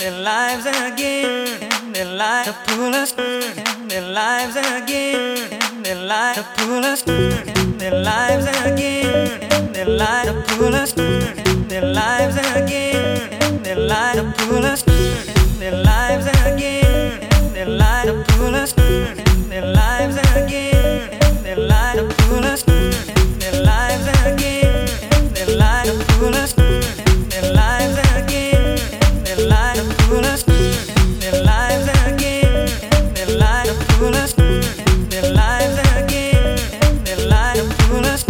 their lives again, their lives to pull us, their lives again, their lives to pull us, their lives again, their lives to pull us, their lives again, their lives to pull us, their lives again, their lives to pull us, their lives again, their lives to pull us, their lives again, their lives to pull us, their lives again, their lives to pull us, their lives again, their lives to pull us, their lives again, their lives to pull us.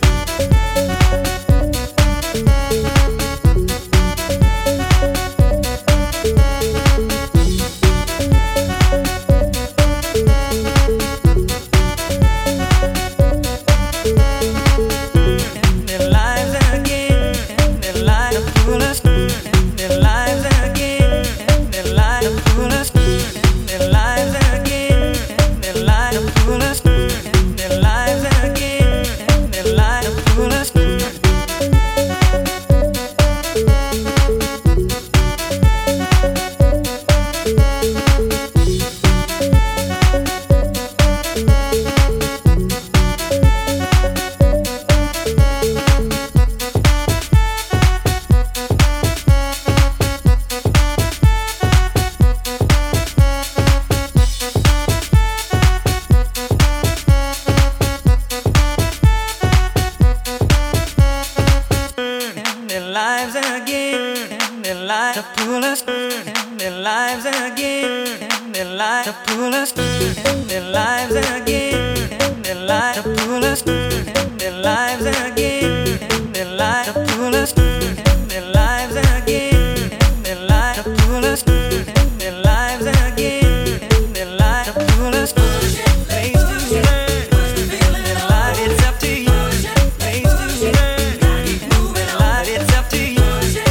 Their lives to pull us, their lives again, their lives to pull us, their lives again, their lives to pull us, their lives again, their lives to pull us, their lives again, their lives to pull us, their lives again, their lives to pull us. Place to learn, their life it's up to you. Place to learn, their life it's up to you.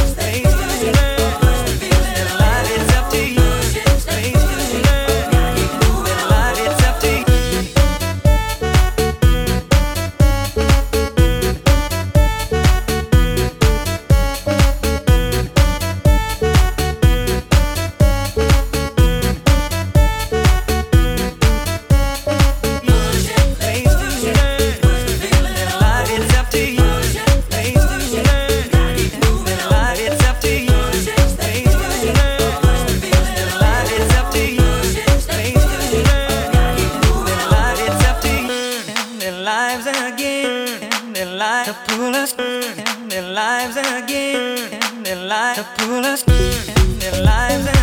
Their lives to pull us, their lives again, their lives to pull us, their lives again.